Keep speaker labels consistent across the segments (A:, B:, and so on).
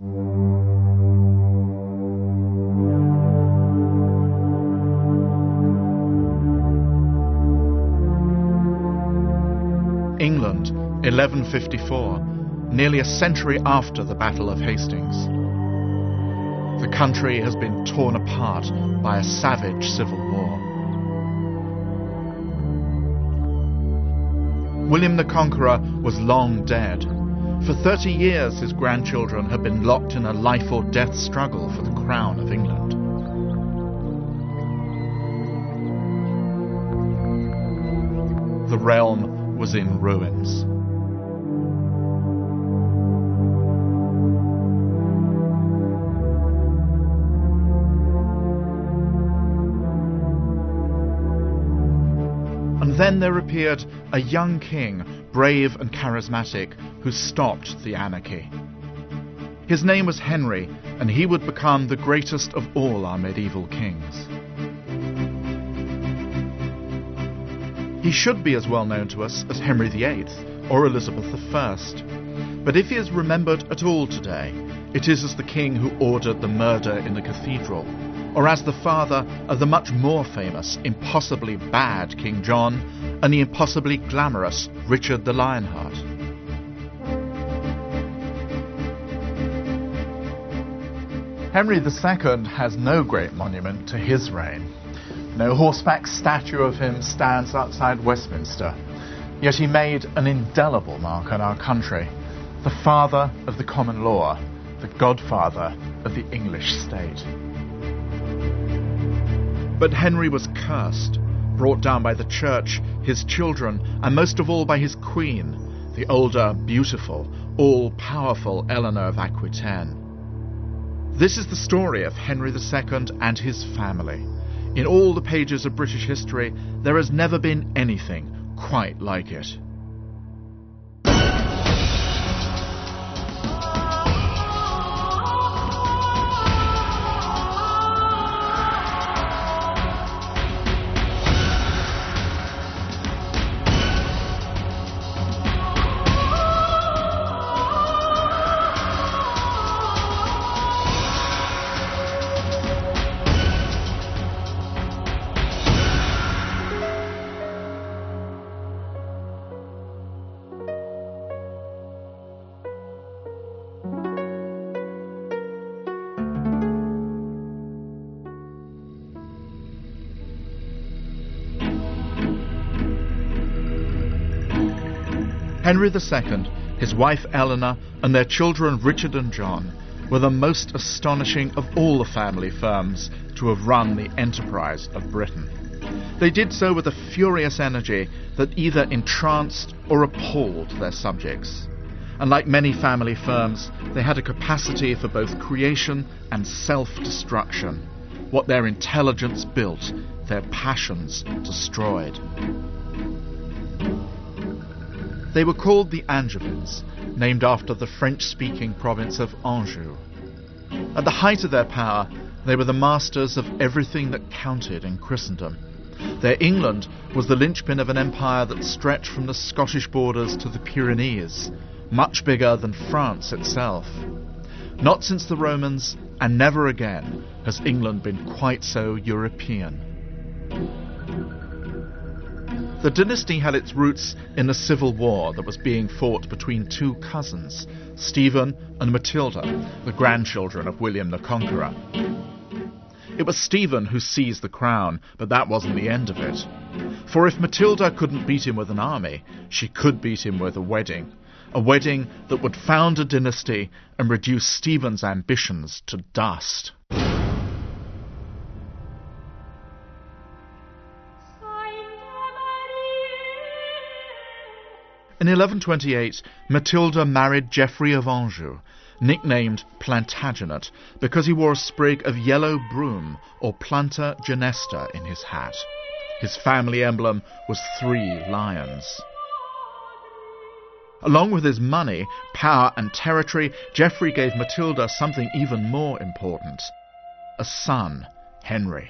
A: England, 1154, nearly a century after the Battle of Hastings. The country has been torn apart by a savage civil war. William the Conqueror was long dead. For 30 years his grandchildren had been locked in a life or death struggle for the crown of England. The realm was in ruins. And then there appeared a young king, brave and charismatic, who stopped the anarchy. His name was Henry, and he would become the greatest of all our medieval kings. He should be as well known to us as Henry VIII or Elizabeth I. But if he is remembered at all today, it is as the king who ordered the murder in the cathedral, or as the father of the much more famous, impossibly bad King John and the impossibly glamorous Richard the Lionheart. Henry II has no great monument to his reign. No horseback statue of him stands outside Westminster, yet he made an indelible mark on our country, the father of the common law, the godfather of the English state. But Henry was cursed, brought down by the church, his children, and most of all by his queen, the older, beautiful, all-powerful Eleanor of Aquitaine. This is the story of Henry II and his family. In all the pages of British history, there has never been anything quite like it. Henry II, his wife Eleanor, and their children Richard and John were the most astonishing of all the family firms to have run the enterprise of Britain. They did so with a furious energy that either entranced or appalled their subjects. And like many family firms, they had a capacity for both creation and self-destruction. What their intelligence built, their passions destroyed. They were called the Angevins, named after the French-speaking province of Anjou. At the height of their power, they were the masters of everything that counted in Christendom. Their England was the linchpin of an empire that stretched from the Scottish borders to the Pyrenees, much bigger than France itself. Not since the Romans, and never again, has England been quite so European. The dynasty had its roots in a civil war that was being fought between two cousins, Stephen and Matilda, the grandchildren of William the Conqueror. It was Stephen who seized the crown, but that wasn't the end of it. For if Matilda couldn't beat him with an army, she could beat him with a wedding that would found a dynasty and reduce Stephen's ambitions to dust. In 1128, Matilda married Geoffrey of Anjou, nicknamed Plantagenet, because he wore a sprig of yellow broom or planta genesta in his hat. His family emblem was 3 lions. Along with his money, power and territory, Geoffrey gave Matilda something even more important: a son, Henry.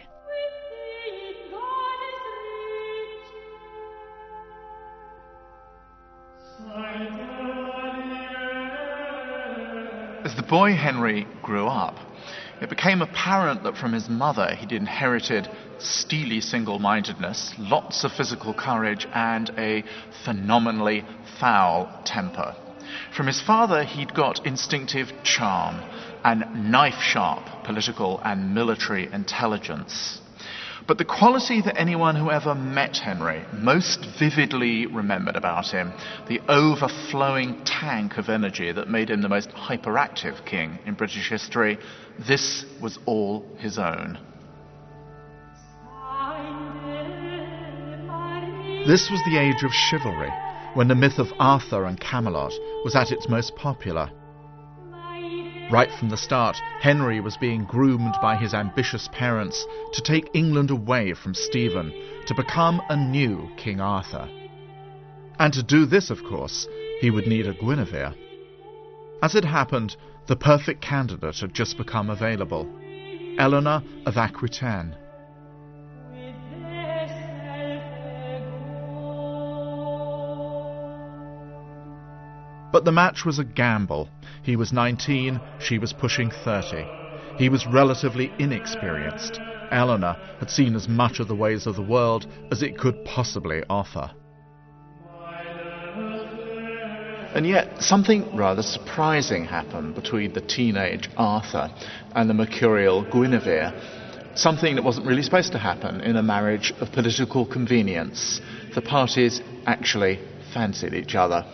A: As the boy Henry grew up, it became apparent that from his mother he'd inherited steely single-mindedness, lots of physical courage, and a phenomenally foul temper. From his father he'd got instinctive charm and knife-sharp political and military intelligence. But the quality that anyone who ever met Henry most vividly remembered about him, the overflowing tank of energy that made him the most hyperactive king in British history, this was all his own. This was the age of chivalry, when the myth of Arthur and Camelot was at its most popular. Right from the start, Henry was being groomed by his ambitious parents to take England away from Stephen, to become a new King Arthur. And to do this, of course, he would need a Guinevere. As it happened, the perfect candidate had just become available, Eleanor of Aquitaine. But the match was a gamble. He was 19, she was pushing 30. He was relatively inexperienced. Eleanor had seen as much of the ways of the world as it could possibly offer. And yet, something rather surprising happened between the teenage Arthur and the mercurial Guinevere. Something that wasn't really supposed to happen in a marriage of political convenience. The parties actually fancied each other.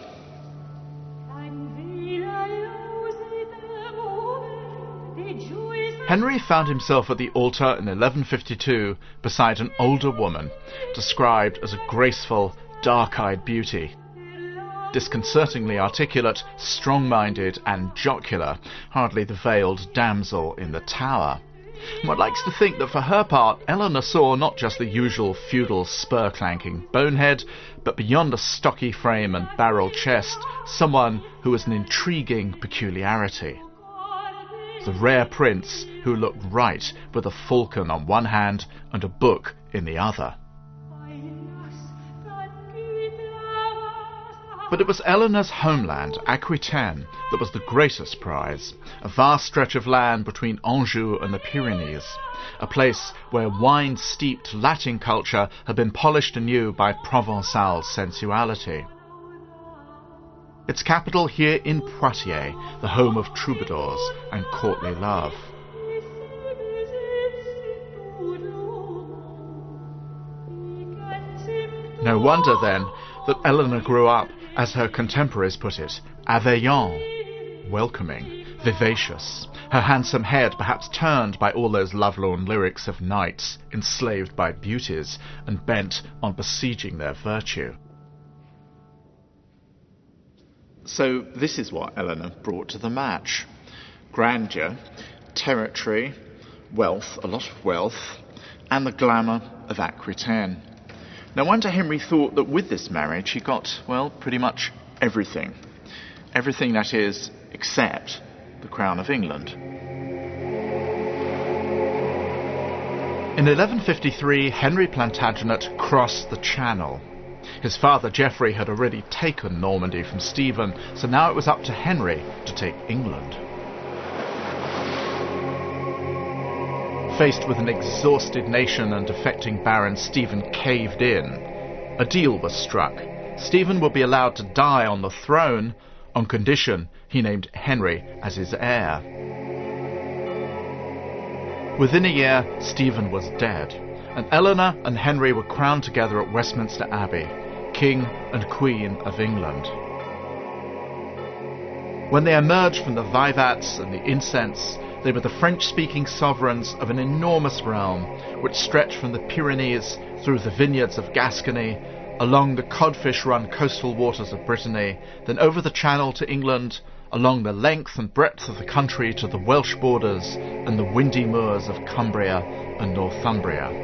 A: Henry found himself at the altar in 1152 beside an older woman, described as a graceful, dark-eyed beauty. Disconcertingly articulate, strong-minded and jocular, hardly the veiled damsel in the tower. One likes to think that for her part, Eleanor saw not just the usual feudal spur-clanking bonehead, but beyond a stocky frame and barrel chest, someone who was an intriguing peculiarity. The rare prince who looked right with a falcon on one hand and a book in the other. But it was Eleanor's homeland, Aquitaine, that was the greatest prize, a vast stretch of land between Anjou and the Pyrenees, a place where wine-steeped Latin culture had been polished anew by Provençal sensuality. Its capital here in Poitiers, the home of troubadours and courtly love. No wonder, then, that Eleanor grew up, as her contemporaries put it, aveillant, welcoming, vivacious, her handsome head perhaps turned by all those lovelorn lyrics of knights enslaved by beauties and bent on besieging their virtue. So this is what Eleanor brought to the match. Grandeur, territory, wealth, a lot of wealth, and the glamour of Aquitaine. No wonder Henry thought that with this marriage he got, well, pretty much everything. Everything, that is, except the crown of England. In 1153, Henry Plantagenet crossed the Channel. His father Geoffrey had already taken Normandy from Stephen, so now it was up to Henry to take England. Faced with an exhausted nation and defecting baron, Stephen caved in. A deal was struck. Stephen would be allowed to die on the throne on condition he named Henry as his heir. Within a year, Stephen was dead, and Eleanor and Henry were crowned together at Westminster Abbey, King and Queen of England. When they emerged from the vivats and the incense, they were the French-speaking sovereigns of an enormous realm which stretched from the Pyrenees through the vineyards of Gascony, along the codfish-run coastal waters of Brittany, then over the Channel to England, along the length and breadth of the country to the Welsh borders and the windy moors of Cumbria and Northumbria.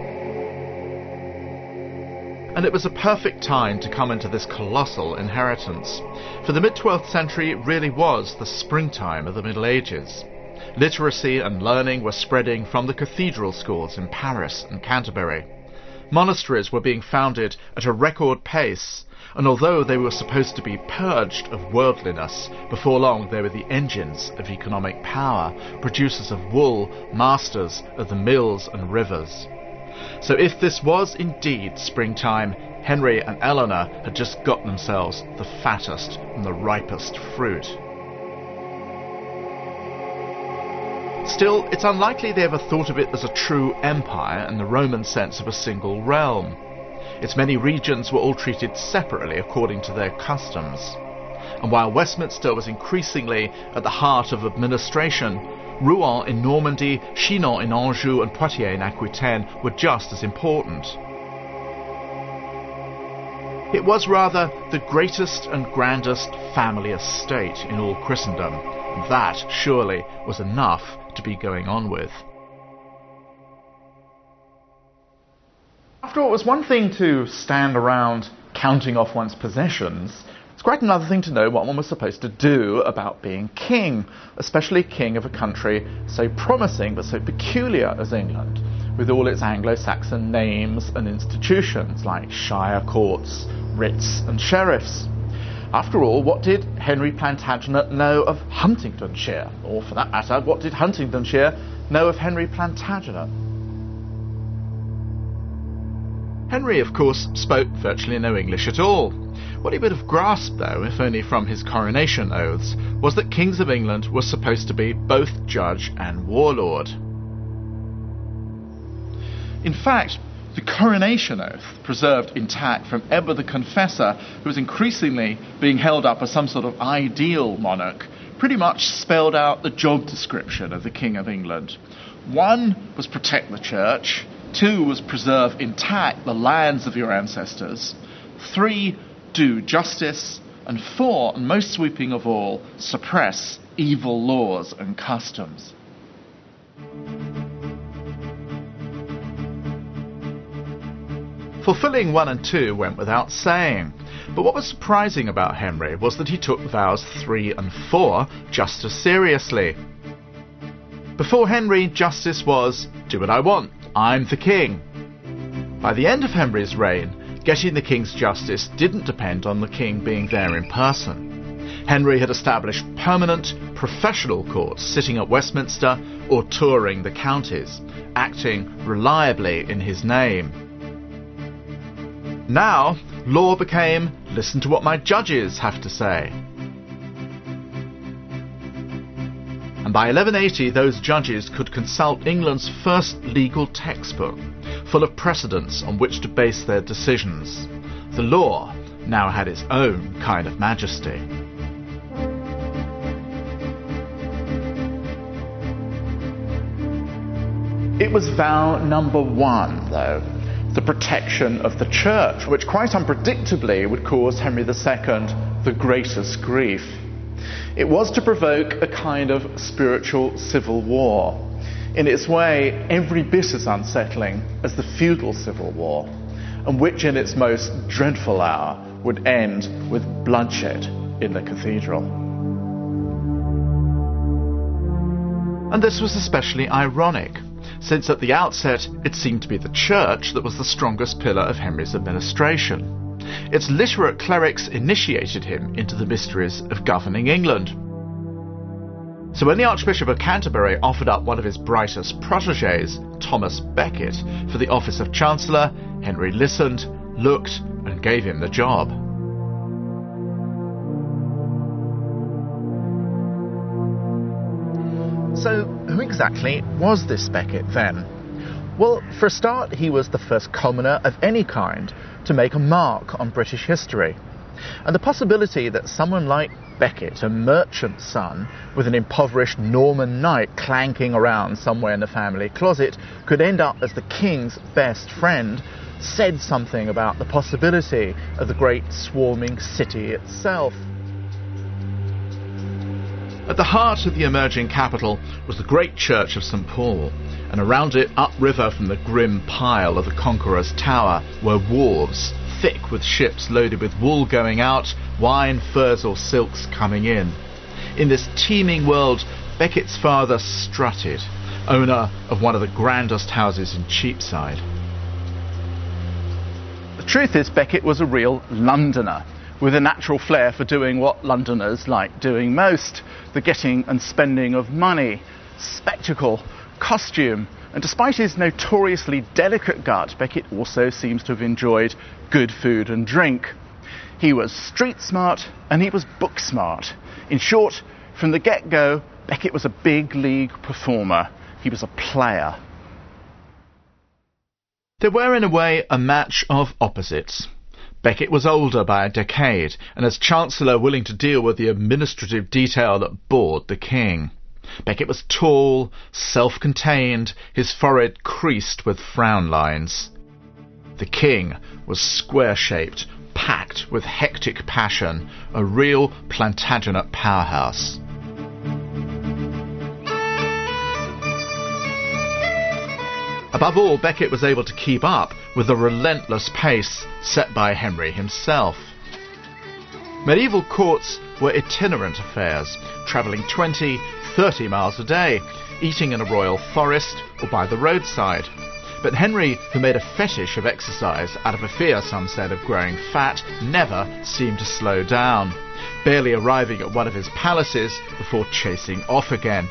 A: And it was a perfect time to come into this colossal inheritance. For the mid-12th century it really was the springtime of the Middle Ages. Literacy and learning were spreading from the cathedral schools in Paris and Canterbury. Monasteries were being founded at a record pace, and although they were supposed to be purged of worldliness, before long they were the engines of economic power, producers of wool, masters of the mills and rivers. So if this was indeed springtime, Henry and Eleanor had just got themselves the fattest and the ripest fruit. Still, it's unlikely they ever thought of it as a true empire in the Roman sense of a single realm. Its many regions were all treated separately according to their customs. And while Westminster was increasingly at the heart of administration, Rouen in Normandy, Chinon in Anjou, and Poitiers in Aquitaine were just as important. It was rather the greatest and grandest family estate in all Christendom. That, surely, was enough to be going on with. After all, it was one thing to stand around counting off one's possessions. It's quite another thing to know what one was supposed to do about being king, especially king of a country so promising but so peculiar as England, with all its Anglo-Saxon names and institutions like shire courts, writs and sheriffs. After all, what did Henry Plantagenet know of Huntingdonshire? Or, for that matter, what did Huntingdonshire know of Henry Plantagenet? Henry, of course, spoke virtually no English at all. What he would have grasped, though, if only from his coronation oaths, was that kings of England were supposed to be both judge and warlord. In fact, the coronation oath, preserved intact from Edward the Confessor, who was increasingly being held up as some sort of ideal monarch, pretty much spelled out the job description of the King of England. 1 was protect the church, 2 was preserve intact the lands of your ancestors, 3 do justice, and 4, and most sweeping of all, suppress evil laws and customs. Fulfilling 1 and 2 went without saying, but what was surprising about Henry was that he took vows 3 and 4 just as seriously. Before Henry, justice was, do what I want, I'm the king. By the end of Henry's reign, getting the king's justice didn't depend on the king being there in person. Henry had established permanent, professional courts sitting at Westminster or touring the counties, acting reliably in his name. Now, law became, listen to what my judges have to say. And by 1180, those judges could consult England's first legal textbook, full of precedents on which to base their decisions. The law now had its own kind of majesty. It was vow number 1, though. The protection of the church, which quite unpredictably would cause Henry II the greatest grief. It was to provoke a kind of spiritual civil war, in its way every bit as unsettling as the feudal civil war, and which in its most dreadful hour would end with bloodshed in the cathedral. And this was especially ironic, since at the outset it seemed to be the church that was the strongest pillar of Henry's administration. Its literate clerics initiated him into the mysteries of governing England. So when the Archbishop of Canterbury offered up one of his brightest protégés, Thomas Becket, for the office of Chancellor, Henry listened, looked, and gave him the job. So, who exactly was this Becket then? Well, for a start, he was the first commoner of any kind to make a mark on British history. And the possibility that someone like Becket, a merchant's son, with an impoverished Norman knight clanking around somewhere in the family closet, could end up as the king's best friend, said something about the possibility of the great swarming city itself. At the heart of the emerging capital was the great church of St. Paul, and around it, upriver from the grim pile of the Conqueror's Tower, were wharves, thick with ships loaded with wool going out, wine, furs or silks coming in. In this teeming world, Becket's father strutted, owner of one of the grandest houses in Cheapside. The
B: truth is, Becket was a real Londoner, with a natural flair for doing what Londoners like doing most, the getting and spending of money, spectacle, costume, and despite his notoriously delicate gut, Becket also seems to have enjoyed good food and drink. He was street smart and he was book smart. In short, from the get-go, Becket was a big league performer. He was a player.
A: They were, in a way, a match of opposites. Becket was older by a decade, and as Chancellor willing to deal with the administrative detail that bored the king. Becket was tall, self-contained, his forehead creased with frown lines. The king was square-shaped, packed with hectic passion, a real Plantagenet powerhouse. Above all, Becket was able to keep up with the relentless pace set by Henry himself. Medieval courts were itinerant affairs, travelling 20, 30 miles a day, eating in a royal forest or by the roadside. But Henry, who made a fetish of exercise out of a fear, some said, of growing fat, never seemed to slow down, barely arriving at one of his palaces before chasing off again.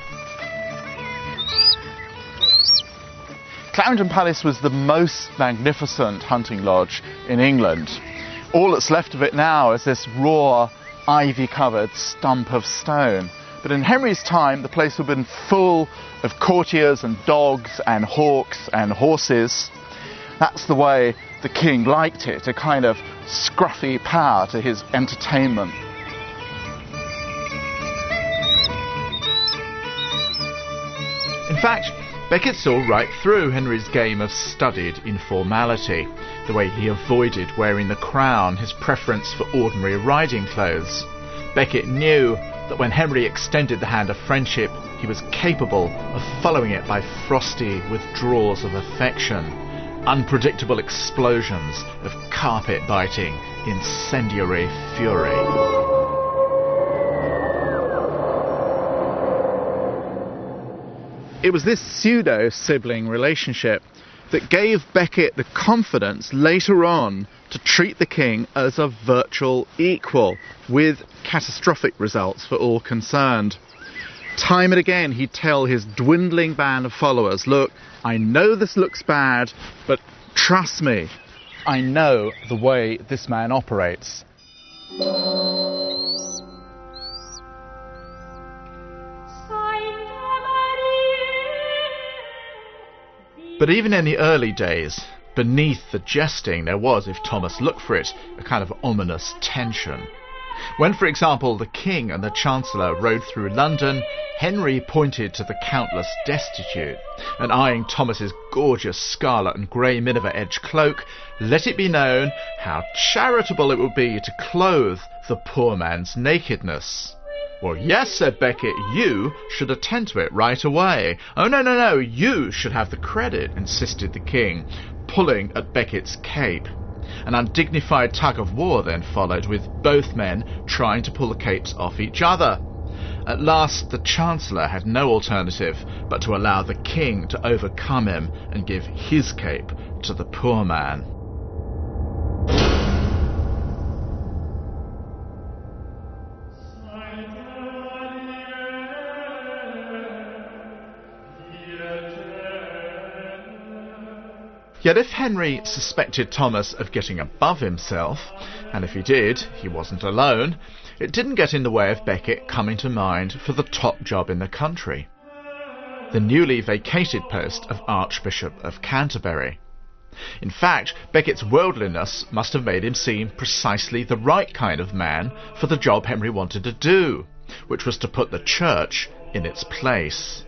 B: Clarendon Palace was the most magnificent hunting lodge in England. All that's left of it now is this raw, ivy-covered stump of stone. But in Henry's time, the place would have been full of courtiers and dogs and hawks and horses. That's the way the king liked it, a kind of scruffy power to his entertainment.
A: In fact, Becket saw right through Henry's game of studied informality, the way he avoided wearing the crown, his preference for ordinary riding clothes. Becket knew that when Henry extended the hand of friendship, he was capable of following it by frosty withdrawals of affection, unpredictable explosions of carpet-biting, incendiary fury.
B: It was this pseudo-sibling relationship that gave Becket the confidence later on to treat the king as a virtual equal, with catastrophic results for all concerned. Time and again he'd tell his dwindling band of followers, look, I know this looks bad, but trust me, I know the way this man operates.
A: But even in the early days, beneath the jesting there was, if Thomas looked for it, a kind of ominous tension. When, for example, the king and the chancellor rode through London, Henry pointed to the countless destitute, and eyeing Thomas's gorgeous scarlet and grey miniver-edged cloak, let it be known how charitable it would be to clothe the poor man's nakedness. Well, yes, said Becket, you should attend to it right away. Oh, no, you should have the credit, insisted the king, pulling at Becket's cape. An undignified tug-of-war then followed, with both men trying to pull the capes off each other. At last, the Chancellor had no alternative but to allow the king to overcome him and give his cape to the poor man. Yet if Henry suspected Thomas of getting above himself, and if he did, he wasn't alone, it didn't get in the way of Becket coming to mind for the top job in the country, the newly vacated post of Archbishop of Canterbury. In fact, Becket's worldliness must have made him seem precisely the right kind of man for the job Henry wanted to do, which was to put the church in its place.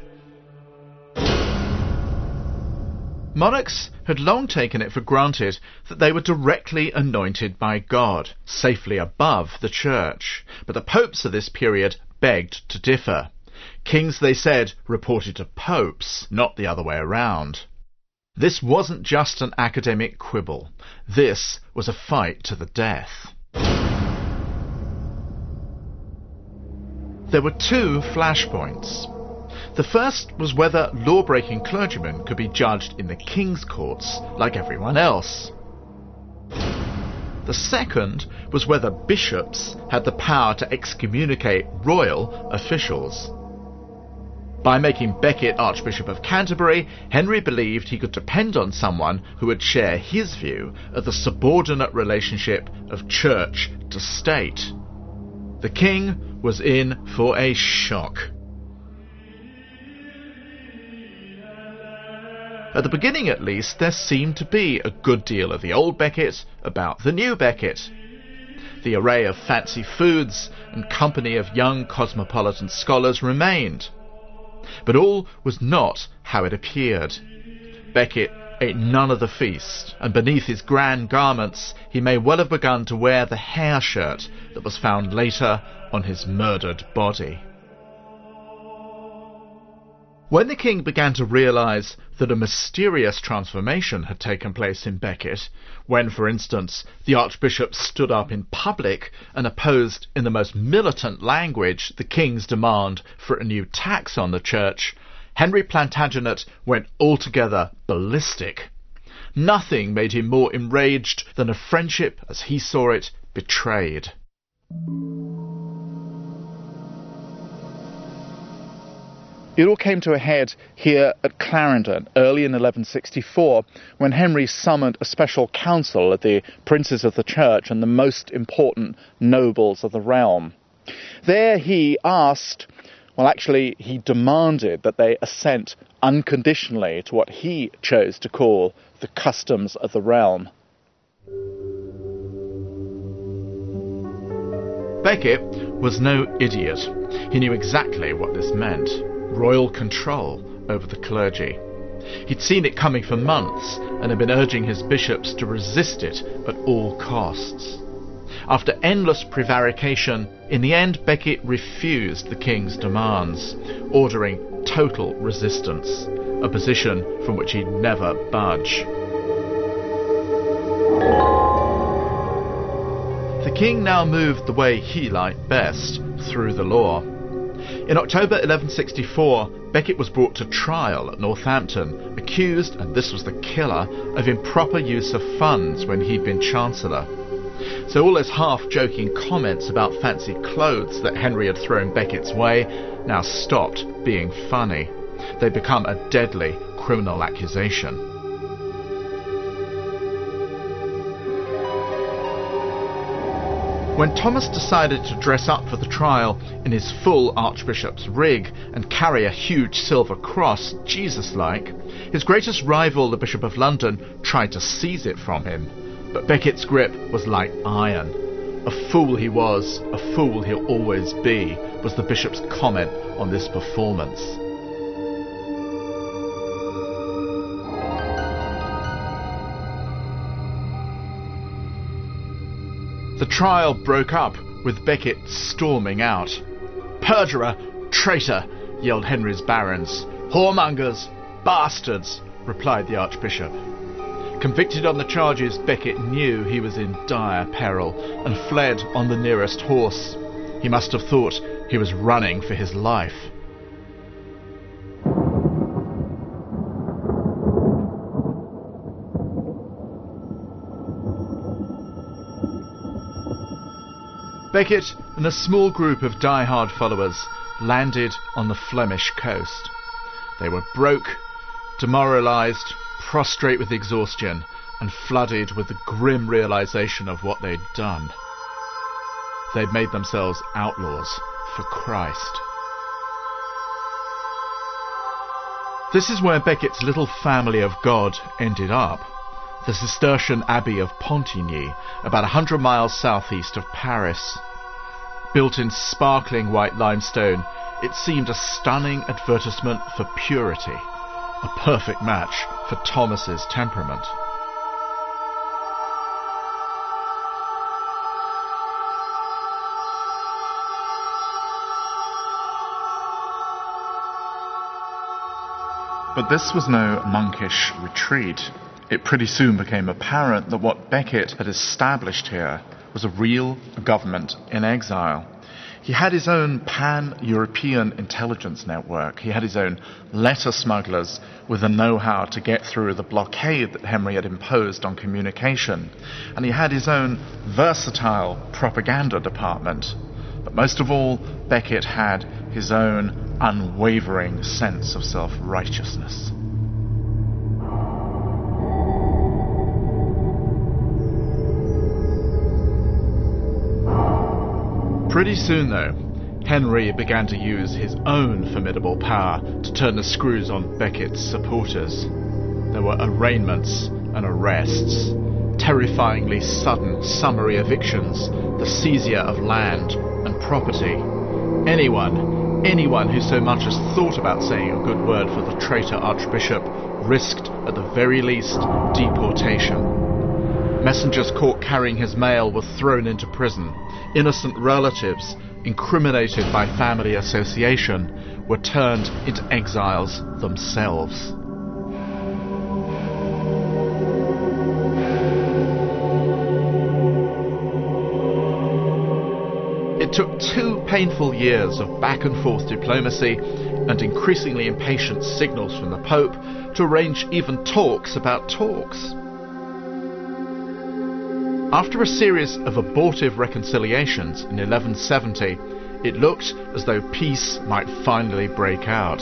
A: Monarchs had long taken it for granted that they were directly anointed by God, safely above the church. But the popes of this period begged to differ. Kings, they said, reported to popes, not the other way around. This wasn't just an academic quibble. This was a fight to the death. There were two flashpoints. The first was whether law-breaking clergymen could be judged in the king's courts like everyone else. The second was whether bishops had the power to excommunicate royal officials. By making Becket Archbishop of Canterbury, Henry believed he could depend on someone who would share his view of the subordinate relationship of church to state. The king was in for a shock. At the beginning, at least, there seemed to be a good deal of the old Becket about the new Becket. The array of fancy foods and company of young cosmopolitan scholars remained. But all was not how it appeared. Becket ate none of the feast, and beneath his grand garments he may well have begun to wear the hair shirt that was found later on his murdered body. When the king began to realise that a mysterious transformation had taken place in Becket, when, for instance, the archbishop stood up in public and opposed in the most militant language the king's demand for a new tax on the church, Henry Plantagenet went altogether ballistic. Nothing made him more enraged than a friendship, as he saw it, betrayed. It all came to a head here at Clarendon early in 1164 when Henry summoned a special council of the princes of the church and the most important nobles of the realm. There he demanded that they assent unconditionally to what he chose to call the customs of the realm. Becket was no idiot. He knew exactly what this meant. Royal control over the clergy. He'd seen it coming for months and had been urging his bishops to resist it at all costs. After endless prevarication, in the end Becket refused the king's demands, ordering total resistance, a position from which he'd never budge. The king now moved the way he liked best, through the law. In October 1164, Becket was brought to trial at Northampton, accused, and this was the killer, of improper use of funds when he'd been Chancellor. So all those half-joking comments about fancy clothes that Henry had thrown Becket's way now stopped being funny. They'd become a deadly criminal accusation. When Thomas decided to dress up for the trial in his full archbishop's rig and carry a huge silver cross, Jesus-like, his greatest rival, the Bishop of London, tried to seize it from him. But Becket's grip was like iron. A fool he was, a fool he'll always be, was the bishop's comment on this performance. The trial broke up with Becket storming out. "Perjurer! Traitor!" yelled Henry's barons. "Whoremongers! Bastards!" replied the archbishop. Convicted on the charges, Becket knew he was in dire peril and fled on the nearest horse. He must have thought he was running for his life. Becket and a small group of die-hard followers landed on the Flemish coast. They were broke, demoralised, prostrate with exhaustion, and flooded with the grim realisation of what they'd done. They'd made themselves outlaws for Christ. This is where Becket's little family of God ended up. The Cistercian Abbey of Pontigny, about 100 miles southeast of Paris. Built in sparkling white limestone, it seemed a stunning advertisement for purity, a perfect match for Thomas's temperament. But this was no monkish retreat. It pretty soon became apparent that what Becket had established here was a real government in exile. He had his own pan-European intelligence network. He had his own letter smugglers with the know-how to get through the blockade that Henry had imposed on communication. And he had his own versatile propaganda department. But most of all, Becket had his own unwavering sense of self-righteousness. Pretty soon, though, Henry began to use his own formidable power to turn the screws on Becket's supporters. There were arraignments and arrests, terrifyingly sudden summary evictions, the seizure of land and property. Anyone who so much as thought about saying a good word for the traitor Archbishop risked, at the very least, deportation. Messengers caught carrying his mail were thrown into prison. Innocent relatives, incriminated by family association, were turned into exiles themselves. It took 2 painful years of back-and-forth diplomacy and increasingly impatient signals from the Pope to arrange even talks about talks. After a series of abortive reconciliations in 1170, it looked as though peace might finally break out.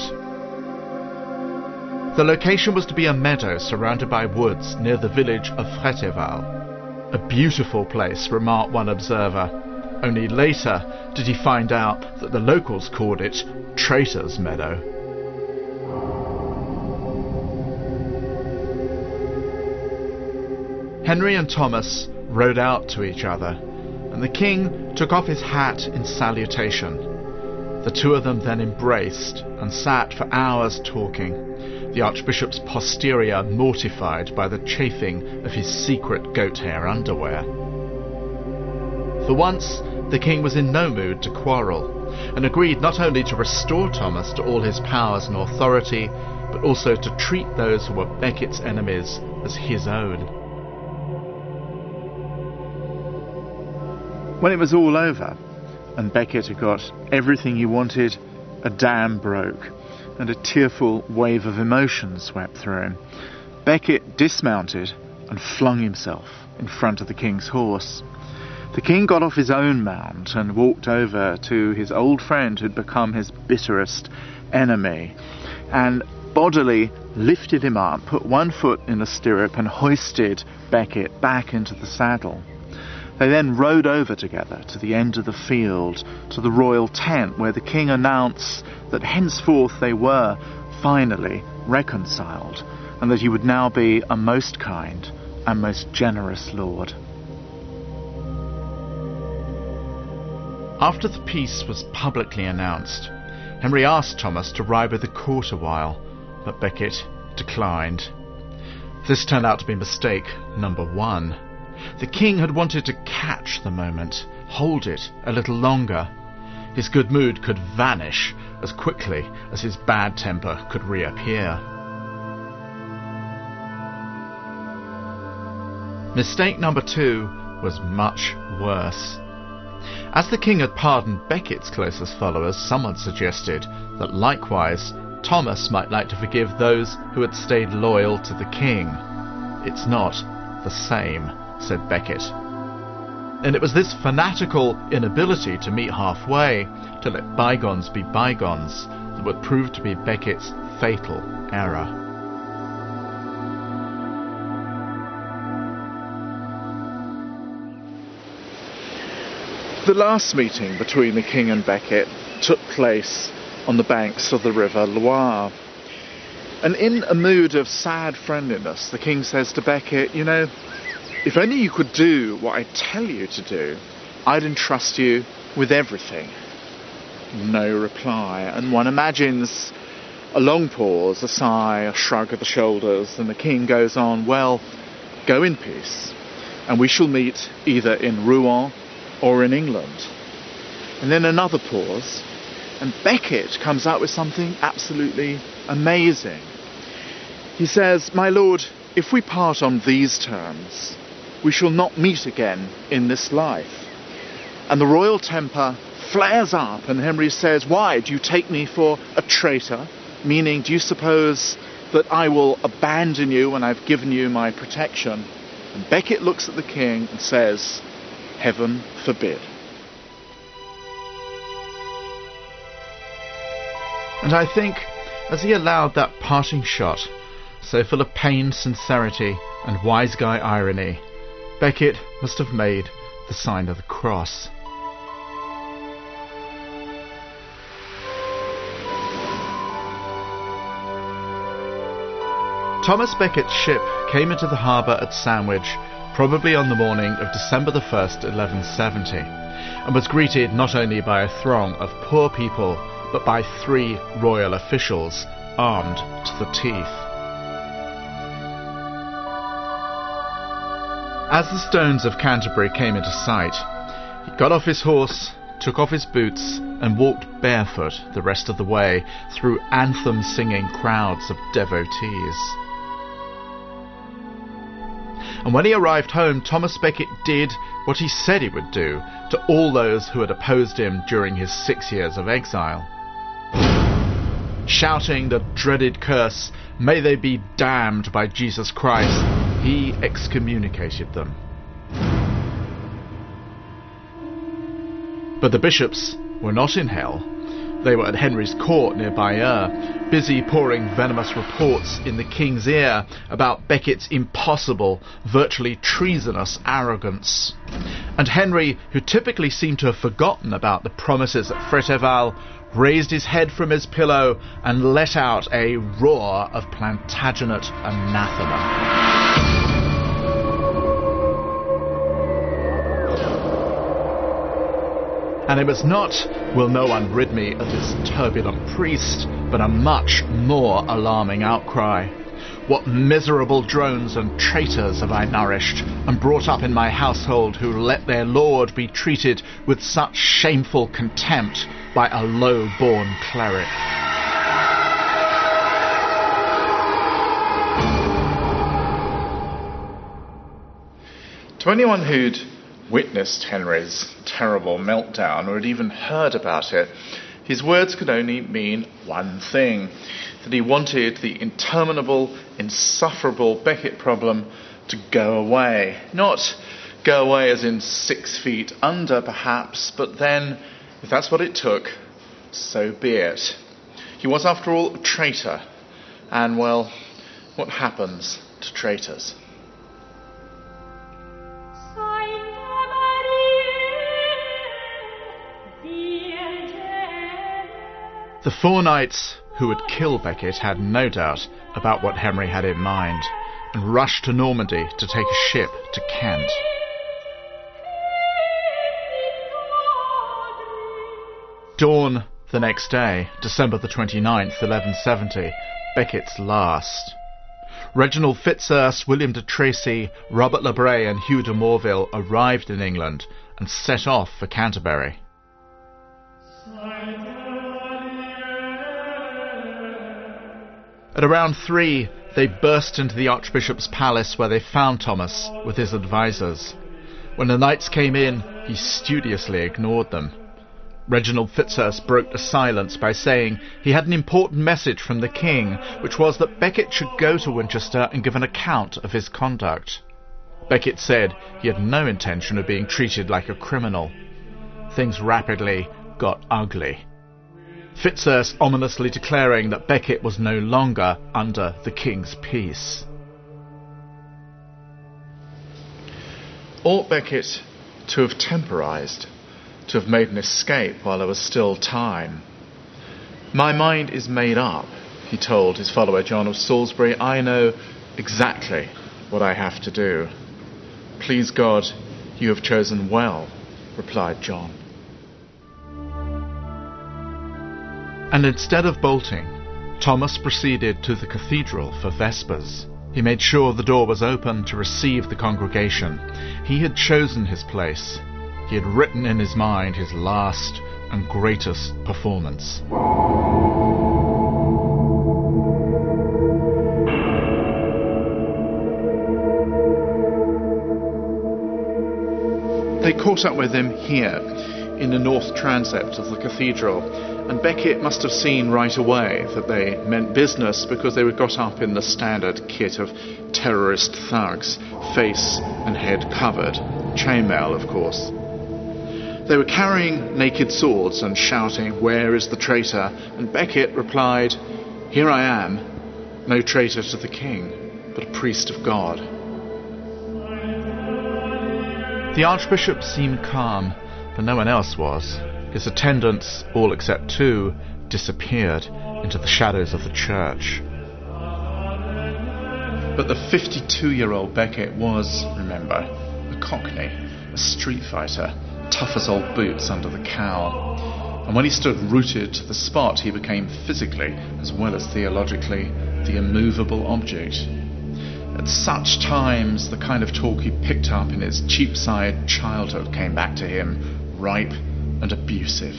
A: The location was to be a meadow surrounded by woods near the village of Fréteval. A beautiful place, remarked one observer. Only later did he find out that the locals called it Traitor's Meadow. Henry and Thomas rode out to each other, and the king took off his hat in salutation. The two of them then embraced and sat for hours talking, the Archbishop's posterior mortified by the chafing of his secret goat hair underwear. For once, the king was in no mood to quarrel, and agreed not only to restore Thomas to all his powers and authority, but also to treat those who were Becket's enemies as his own. When it was all over, and Becket had got everything he wanted, a dam broke, and a tearful wave of emotion swept through him. Becket dismounted and flung himself in front of the king's horse. The king got off his own mount and walked over to his old friend who'd become his bitterest enemy, and bodily lifted him up, put one foot in the stirrup, and hoisted Becket back into the saddle. They then rode over together to the end of the field, to the royal tent, where the king announced that henceforth they were finally reconciled, and that he would now be a most kind and most generous lord. After the peace was publicly announced, Henry asked Thomas to ride with the court a while, but Becket declined. This turned out to be mistake number 1. The king had wanted to catch the moment, hold it a little longer. His good mood could vanish as quickly as his bad temper could reappear. Mistake number 2 was much worse. As the king had pardoned Becket's closest followers, someone suggested that likewise Thomas might like to forgive those who had stayed loyal to the king. It's not the same, said Becket. And it was this fanatical inability to meet halfway, to let bygones be bygones, that would prove to be Becket's fatal error. The last meeting between the king and Becket took place on the banks of the river Loire. And in a mood of sad friendliness, the king says to Becket, "You know, if only you could do what I tell you to do, I'd entrust you with everything." No reply, and one imagines a long pause, a sigh, a shrug of the shoulders, and the king goes on, "Well, go in peace, and we shall meet either in Rouen or in England." And then another pause, and Becket comes out with something absolutely amazing. He says, "My lord, if we part on these terms, we shall not meet again in this life." And the royal temper flares up, and Henry says, "Why, do you take me for a traitor?" Meaning, do you suppose that I will abandon you when I've given you my protection? And Becket looks at the king and says, "Heaven forbid." And I think, as he allowed that parting shot, so full of pained sincerity and wise guy irony, Becket must have made the sign of the cross. Thomas Becket's ship came into the harbour at Sandwich probably on the morning of December the 1st, 1170, and was greeted not only by a throng of poor people, but by 3 royal officials armed to the teeth. As the stones of Canterbury came into sight, he got off his horse, took off his boots, and walked barefoot the rest of the way through anthem-singing crowds of devotees. And when he arrived home, Thomas Becket did what he said he would do to all those who had opposed him during his 6 years of exile. Shouting the dreaded curse, "May they be damned by Jesus Christ," he excommunicated them. But the bishops were not in hell. They were at Henry's court near Bayeux, busy pouring venomous reports in the king's ear about Becket's impossible, virtually treasonous arrogance. And Henry, who typically seemed to have forgotten about the promises at Fréteval, raised his head from his pillow and let out a roar of Plantagenet anathema. And it was not, "Will no one rid me of this turbulent priest," but a much more alarming outcry. "What miserable drones and traitors have I nourished and brought up in my household, who let their lord be treated with such shameful contempt by a low-born cleric." To anyone who'd witnessed Henry's terrible meltdown or had even heard about it, his words could only mean one thing: that he wanted the interminable, insufferable Becket problem to go away. Not go away as in 6 feet under, perhaps, but then, if that's what it took, so be it. He was, after all, a traitor, and, well, what happens to traitors? The 4 knights who would kill Becket had no doubt about what Henry had in mind, and rushed to Normandy to take a ship to Kent. Dawn the next day, December the 29th, 1170, Becket's last. Reginald Fitzurse, William de Tracy, Robert le Bray and Hugh de Morville arrived in England and set off for Canterbury. At around 3, they burst into the Archbishop's palace, where they found Thomas with his advisers. When the knights came in, he studiously ignored them. Reginald Fitzurse broke the silence by saying he had an important message from the king, which was that Becket should go to Winchester and give an account of his conduct. Becket said he had no intention of being treated like a criminal. Things rapidly got ugly. Fitzurse ominously declaring that Becket was no longer under the king's peace. Ought Becket to have temporised, to have made an escape while there was still time? "My mind is made up," he told his follower John of Salisbury. "I know exactly what I have to do." "Please God, you have chosen well," replied John. And instead of bolting, Thomas proceeded to the cathedral for Vespers. He made sure the door was open to receive the congregation. He had chosen his place. He had written in his mind his last and greatest performance. They caught up with him here. in the north transept of the cathedral, and Becket must have seen right away that they meant business because they were got up in the standard kit of terrorist thugs, face and head covered, chainmail of course. They were carrying naked swords and shouting, "Where is the traitor?" And Becket replied, "Here I am, no traitor to the king, but a priest of God." The archbishop seemed calm, but no one else was. His attendants, all except two, disappeared into the shadows of the church. But the 52-year-old Becket was, remember, a cockney, a street fighter, tough as old boots under the cowl. And when he stood rooted to the spot, he became physically, as well as theologically, the immovable object. At such times, the kind of talk he picked up in his Cheapside childhood came back to him, ripe and abusive.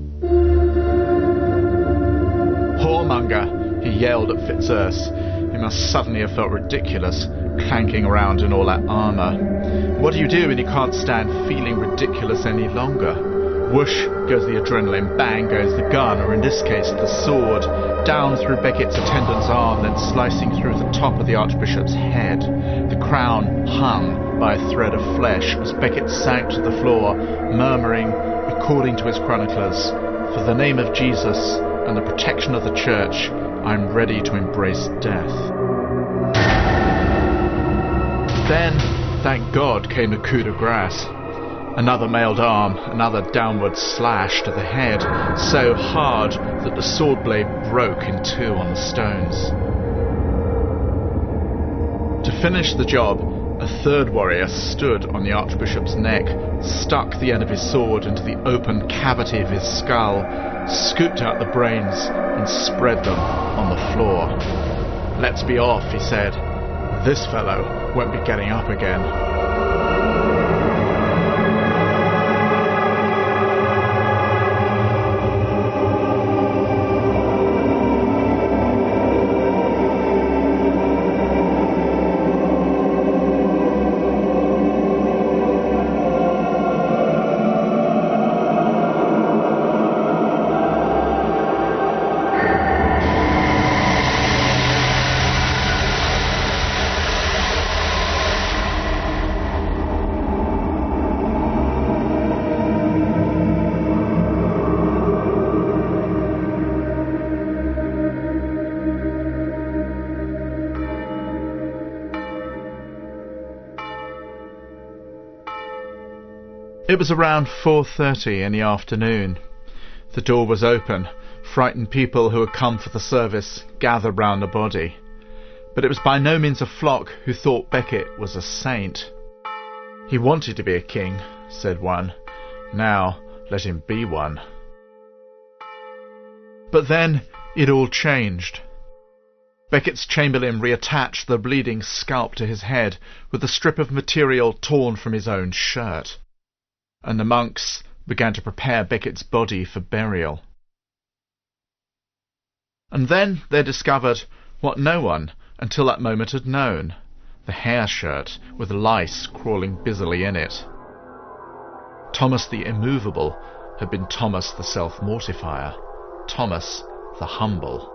A: "Whoremonger," he yelled at Fitzurse. He must suddenly have felt ridiculous, clanking around in all that armour. What do you do when you can't stand feeling ridiculous any longer? Whoosh goes the adrenaline, bang goes the gun, or in this case the sword, down through Becket's attendant's arm, then slicing through the top of the archbishop's head. The crown hung by a thread of flesh as Becket sank to the floor, murmuring, according to his chroniclers, "For the name of Jesus and the protection of the church, I'm ready to embrace death." Then, thank God, came the coup de grace. Another mailed arm, another downward slash to the head, so hard that the sword blade broke in two on the stones. To finish the job, a third warrior stood on the archbishop's neck, stuck the end of his sword into the open cavity of his skull, scooped out the brains, and spread them on the floor. "Let's be off," he said. "This fellow won't be getting up again." It was around 4:30 in the afternoon. The door was open. Frightened people who had come for the service gathered round the body. But it was by no means a flock who thought Becket was a saint. "He wanted to be a king," said one. "Now let him be one." But then it all changed. Becket's chamberlain reattached the bleeding scalp to his head with a strip of material torn from his own shirt. And the monks began to prepare Becket's body for burial. And then they discovered what no one until that moment had known, the hair shirt with lice crawling busily in it. Thomas the Immovable had been Thomas the Self-Mortifier, Thomas the Humble.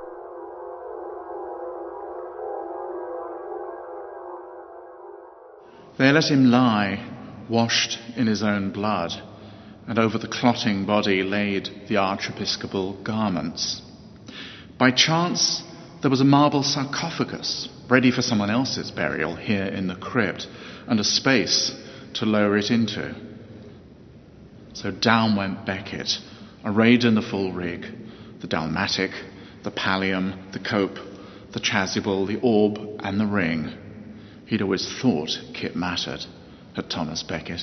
A: They let him lie, washed in his own blood, and over the clotting body laid the archiepiscopal garments. By chance, there was a marble sarcophagus ready for someone else's burial here in the crypt, and a space to lower it into. So down went Becket, arrayed in the full rig, the dalmatic, the pallium, the cope, the chasuble, the orb, and the ring. He'd always thought kit mattered, had Thomas Becket.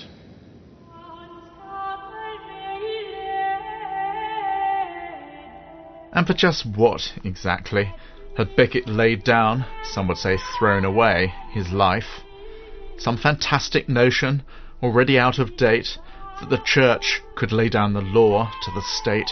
A: And for just what, exactly, had Becket laid down, some would say thrown away, his life? Some fantastic notion, already out of date, that the Church could lay down the law to the state?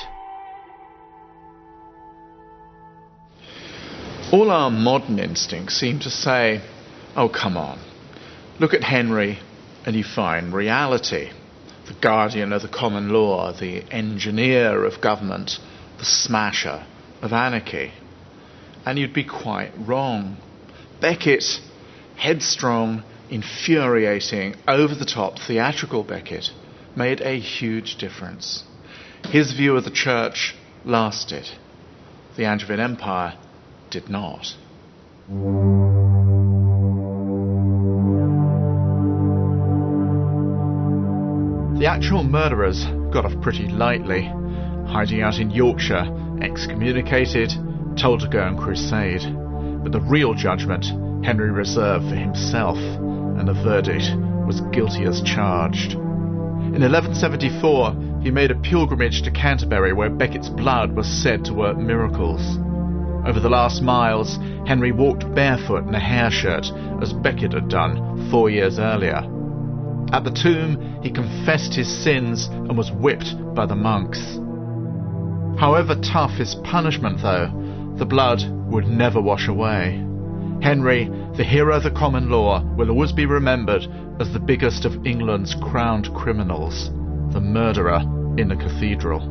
A: All our modern instincts seem to say, oh, come on, look at Henry and you find reality. the guardian of the common law, the engineer of government, the smasher of anarchy. And you'd be quite wrong. Becket, headstrong, infuriating, over-the-top, theatrical Becket, made a huge difference. His view of the church lasted. The Angevin Empire did not. The actual murderers got off pretty lightly, hiding out in Yorkshire, excommunicated, told to go on crusade. But the real judgment Henry reserved for himself, and the verdict was guilty as charged. In 1174, he made a pilgrimage to Canterbury where Becket's blood was said to work miracles. Over the last miles, Henry walked barefoot in a hair shirt, as Becket had done 4 years earlier. At the tomb, he confessed his sins and was whipped by the monks. However tough his punishment, though, the blood would never wash away. Henry, the hero of the common law, will always be remembered as the biggest of England's crowned criminals, the murderer in the cathedral.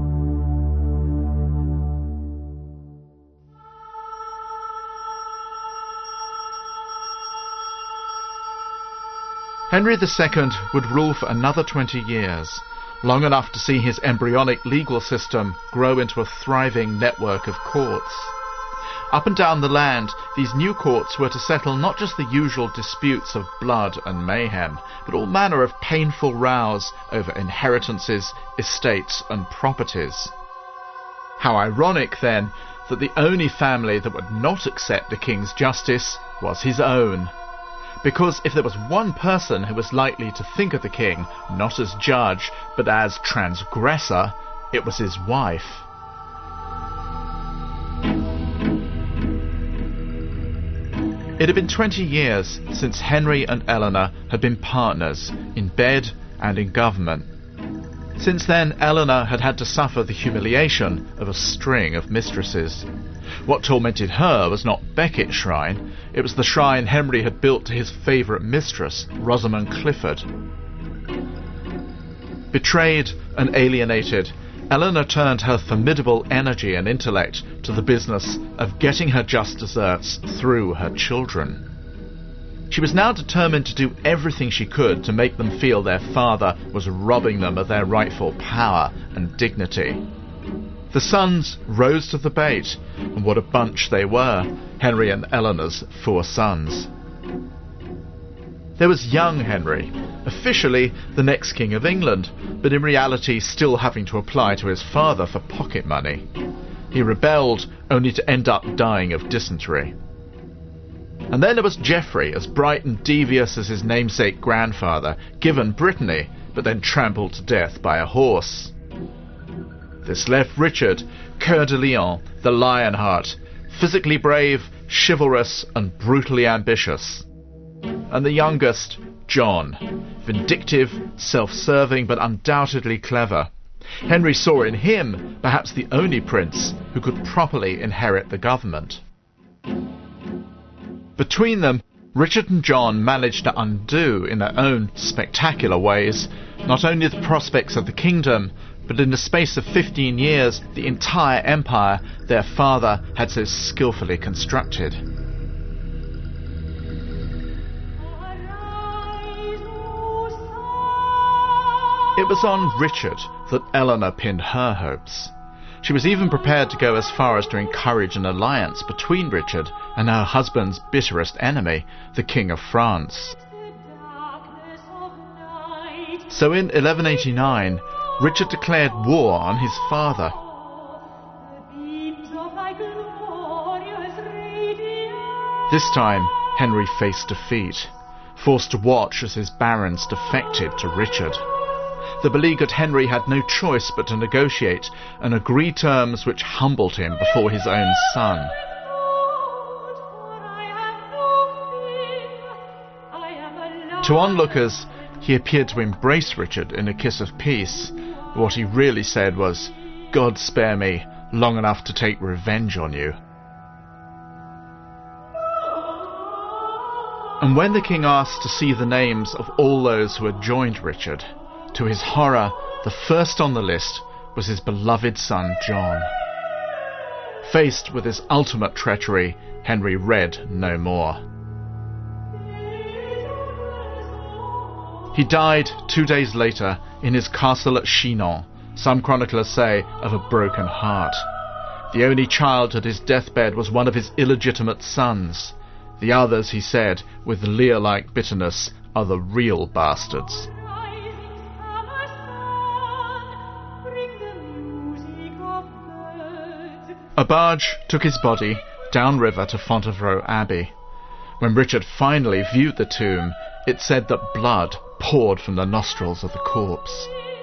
A: Henry II would rule for another 20 years, long enough to see his embryonic legal system grow into a thriving network of courts. Up and down the land, these new courts were to settle not just the usual disputes of blood and mayhem, but all manner of painful rows over inheritances, estates and properties. How ironic, then, that the only family that would not accept the king's justice was his own. Because if there was one person who was likely to think of the king not as judge, but as transgressor, it was his wife. It had been 20 years since Henry and Eleanor had been partners in bed and in government. Since then, Eleanor had had to suffer the humiliation of a string of mistresses. What tormented her was not Becket's shrine, it was the shrine Henry had built to his favourite mistress, Rosamond Clifford. Betrayed and alienated, Eleanor turned her formidable energy and intellect to the business of getting her just deserts through her children. She was now determined to do everything she could to make them feel their father was robbing them of their rightful power and dignity. The sons rose to the bait, and what a bunch they were, Henry and Eleanor's 4 sons. There was young Henry, officially the next King of England, but in reality still having to apply to his father for pocket money. He rebelled, only to end up dying of dysentery. And then there was Geoffrey, as bright and devious as his namesake grandfather, given Brittany, but then trampled to death by a horse. This left Richard, Coeur de Lion, the Lionheart, physically brave, chivalrous and brutally ambitious. And the youngest, John, vindictive, self-serving but undoubtedly clever. Henry saw in him perhaps the only prince who could properly inherit the government. Between them, Richard and John managed to undo, in their own spectacular ways, not only the prospects of the kingdom, but in the space of 15 years, the entire empire their father had so skillfully constructed. It was on Richard that Eleanor pinned her hopes. She was even prepared to go as far as to encourage an alliance between Richard and her husband's bitterest enemy, the King of France. So in 1189, Richard declared war on his father. This time, Henry faced defeat, forced to watch as his barons defected to Richard. The beleaguered Henry had no choice but to negotiate and agree terms which humbled him before his own son. To onlookers, he appeared to embrace Richard in a kiss of peace. What he really said was, "God spare me long enough to take revenge on you." And when the king asked to see the names of all those who had joined Richard, To his horror, the first on the list was his beloved son John. Faced with his ultimate treachery, Henry read no more. He died 2 days later in his castle at Chinon, some chroniclers say of a broken heart. The only child at his deathbed was one of his illegitimate sons. The others, he said, with Lear-like bitterness, are the real bastards. A barge took his body downriver to Fontevraud Abbey. When Richard finally viewed the tomb, it said that blood poured from the nostrils of the corpse.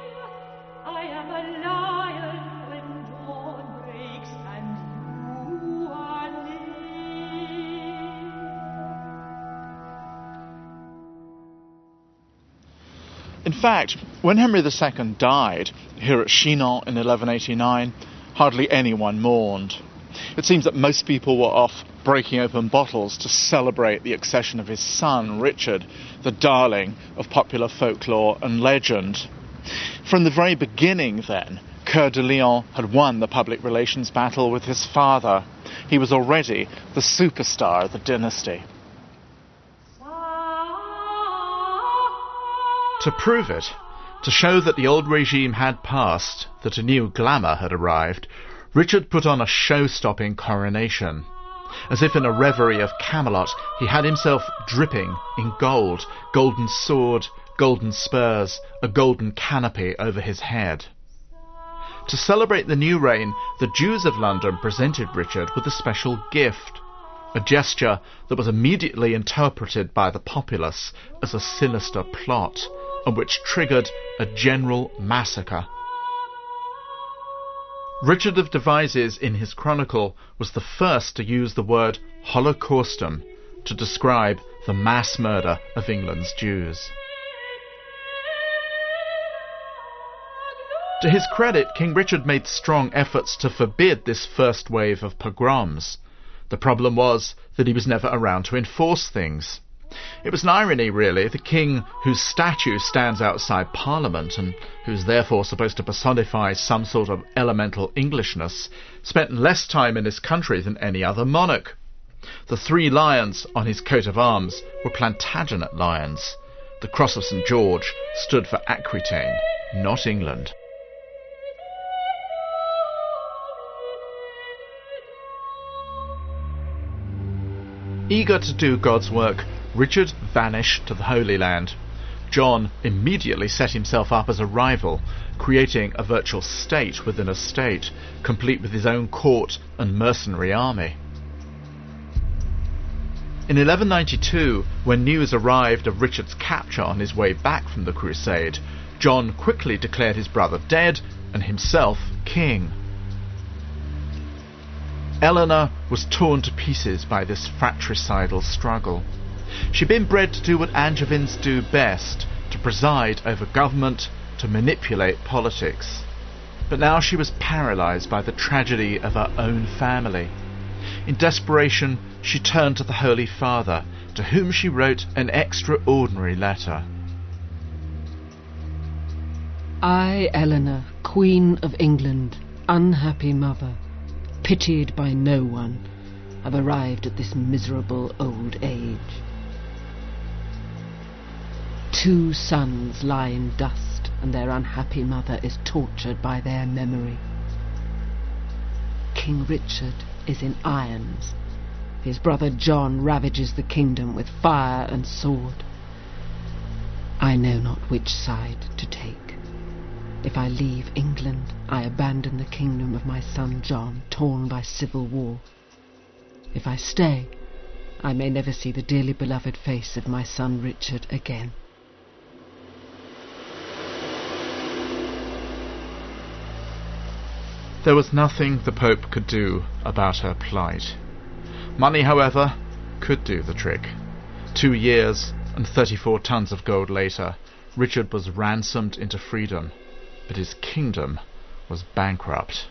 A: In fact, when Henry II died, here at Chinon in 1189, hardly anyone mourned. It seems that most people were off breaking open bottles to celebrate the accession of his son, Richard, the darling of popular folklore and legend. From the very beginning, then, Coeur de Lion had won the public relations battle with his father. He was already the superstar of the dynasty. To prove it, to show that the old regime had passed, that a new glamour had arrived, Richard put on a show-stopping coronation. As if in a reverie of Camelot, he had himself dripping in gold, golden sword, golden spurs, a golden canopy over his head. To celebrate the new reign, the Jews of London presented Richard with a special gift, a gesture that was immediately interpreted by the populace as a sinister plot, and which triggered a general massacre. Richard of Devizes, in his chronicle, was the first to use the word Holocaustum to describe the mass murder of England's Jews. To his credit, King Richard made strong efforts to forbid this first wave of pogroms. The problem was that he was never around to enforce things. It was an irony, really. The king, whose statue stands outside Parliament and who's therefore supposed to personify some sort of elemental Englishness, spent less time in his country than any other monarch. The 3 lions on his coat of arms were Plantagenet lions. The cross of St. George stood for Aquitaine, not England. Eager to do God's work, Richard vanished to the Holy Land. John immediately set himself up as a rival, creating a virtual state within a state, complete with his own court and mercenary army. In 1192, when news arrived of Richard's capture on his way back from the crusade, John quickly declared his brother dead and himself king. Eleanor was torn to pieces by this fratricidal struggle. She'd been bred to do what Angevins do best, to preside over government, to manipulate politics. But now she was paralysed by the tragedy of her own family. In desperation, she turned to the Holy Father, to whom she wrote an extraordinary letter.
C: I, Eleanor, Queen of England, unhappy mother, pitied by no one, have arrived at this miserable old age. 2 sons lie in dust, and their unhappy mother is tortured by their memory. King Richard is in irons. His brother John ravages the kingdom with fire and sword. I know not which side to take. If I leave England, I abandon the kingdom of my son John, torn by civil war. If I stay, I may never see the dearly beloved face of my son Richard again.
A: There was nothing the Pope could do about her plight. Money, however, could do the trick. 2 years and 34 tons of gold later, Richard was ransomed into freedom, but his kingdom was bankrupt.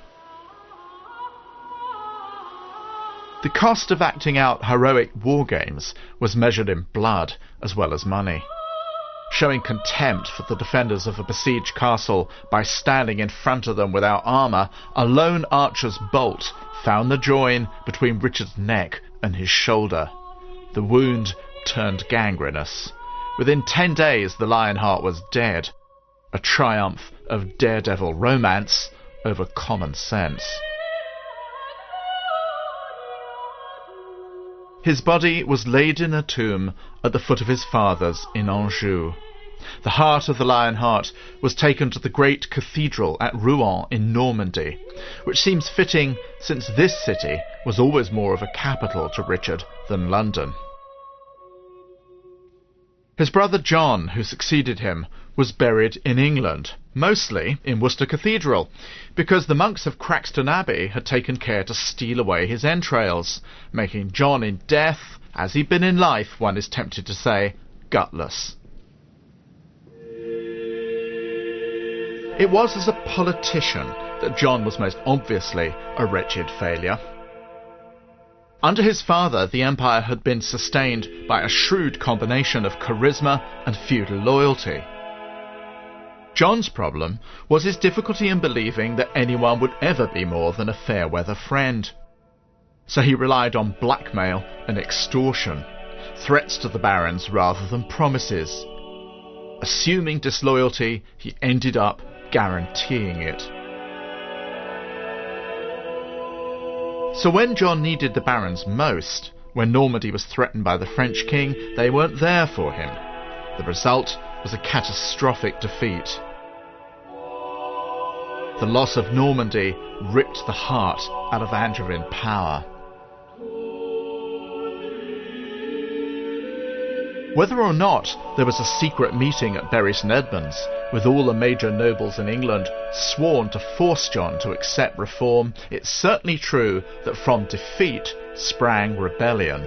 A: The cost of acting out heroic war games was measured in blood as well as money. showing contempt for the defenders of a besieged castle by standing in front of them without armour, a lone archer's bolt found the join between Richard's neck and his shoulder. The wound turned gangrenous. Within 10 days, the Lionheart was dead. A triumph of daredevil romance over common sense. His body was laid in a tomb at the foot of his father's in Anjou. The heart of the Lionheart was taken to the great cathedral at Rouen in Normandy, which seems fitting since this city was always more of a capital to Richard than London. His brother John, who succeeded him, was buried in England, mostly in Worcester Cathedral, because the monks of Craxton Abbey had taken care to steal away his entrails, making John in death, as he'd been in life, one is tempted to say, gutless. It was as a politician that John was most obviously a wretched failure. Under his father, the empire had been sustained by a shrewd combination of charisma and feudal loyalty. John's problem was his difficulty in believing that anyone would ever be more than a fair-weather friend. So he relied on blackmail and extortion, threats to the barons rather than promises. Assuming disloyalty, he ended up guaranteeing it. So when John needed the barons most, when Normandy was threatened by the French king, they weren't there for him. The result was a catastrophic defeat. The loss of Normandy ripped the heart out of Angevin power. Whether or not there was a secret meeting at Bury St Edmunds, with all the major nobles in England sworn to force John to accept reform, it's certainly true that from defeat sprang rebellion.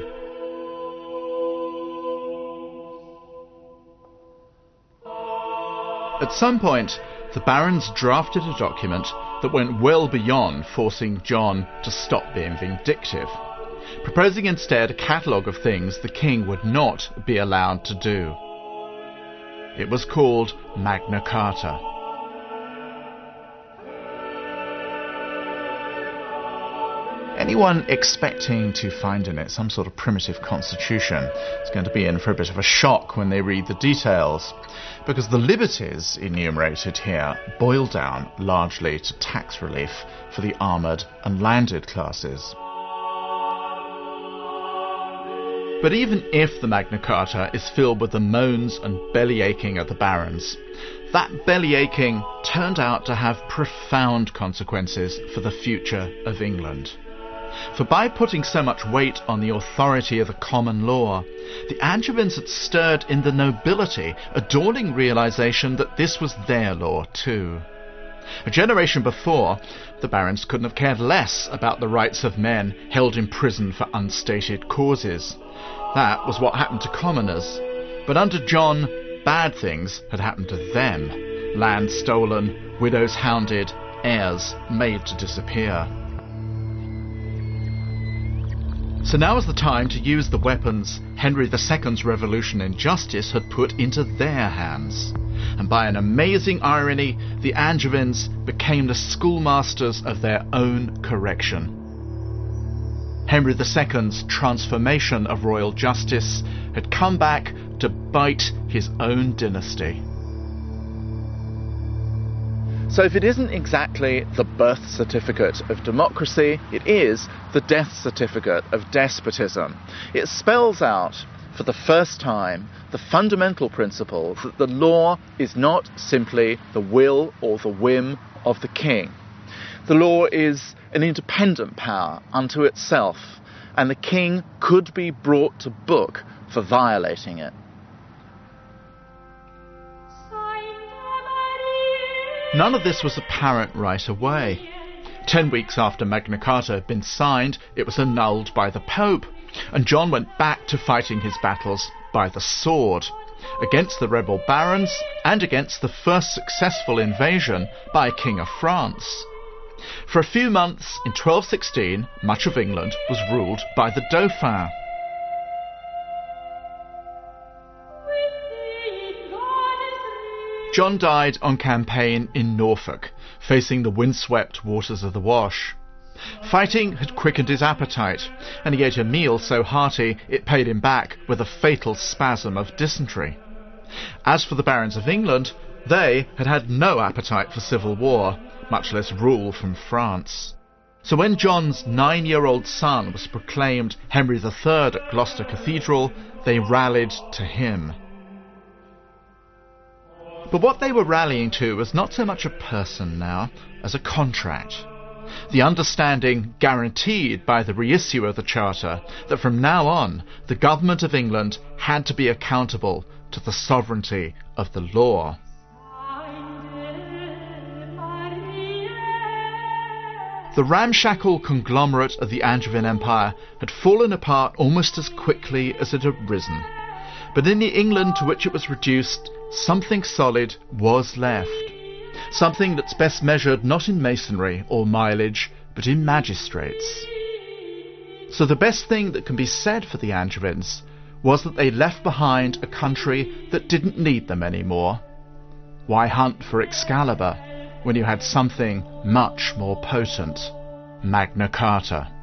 A: At some point, the barons drafted a document that went well beyond forcing John to stop being vindictive, proposing instead a catalogue of things the king would not be allowed to do. It was called Magna Carta. Anyone expecting to find in it some sort of primitive constitution is going to be in for a bit of a shock when they read the details, because the liberties enumerated here boil down largely to tax relief for the armoured and landed classes. But even if the Magna Carta is filled with the moans and belly-aching of the barons, that belly-aching turned out to have profound consequences for the future of England. For by putting so much weight on the authority of the common law, the Angevins had stirred in the nobility a dawning realization that this was their law too. A generation before, the barons couldn't have cared less about the rights of men held in prison for unstated causes. That was what happened to commoners. But under John, bad things had happened to them. Land stolen, widows hounded, heirs made to disappear. So now was the time to use the weapons Henry II's revolution in justice had put into their hands. And by an amazing irony, the Angevins became the schoolmasters of their own correction. Henry II's transformation of royal justice had come back to bite his own dynasty.
B: So if it isn't exactly the birth certificate of democracy, it is the death certificate of despotism. It spells out, for the first time, the fundamental principle that the law is not simply the will or the whim of the king. The law is an independent power unto itself, and the king could be brought to book for violating it.
A: None of this was apparent right away. 10 weeks after Magna Carta had been signed, it was annulled by the Pope, and John went back to fighting his battles by the sword, against the rebel barons and against the first successful invasion by a king of France. For a few months in 1216, much of England was ruled by the Dauphin. John died on campaign in Norfolk, facing the windswept waters of the Wash. Fighting had quickened his appetite, and he ate a meal so hearty it paid him back with a fatal spasm of dysentery. As for the barons of England, they had had no appetite for civil war, much less rule from France. So when John's 9-year-old son was proclaimed Henry III at Gloucester Cathedral, they rallied to him. But what they were rallying to was not so much a person now as a contract. The understanding guaranteed by the reissue of the Charter that from now on the government of England had to be accountable to the sovereignty of the law. The ramshackle conglomerate of the Angevin Empire had fallen apart almost as quickly as it had risen. But in the England to which it was reduced, something solid was left. Something that's best measured not in masonry or mileage, but in magistrates. So the best thing that can be said for the Angevins was that they left behind a country that didn't need them anymore. Why hunt for Excalibur when you had something much more potent? Magna Carta.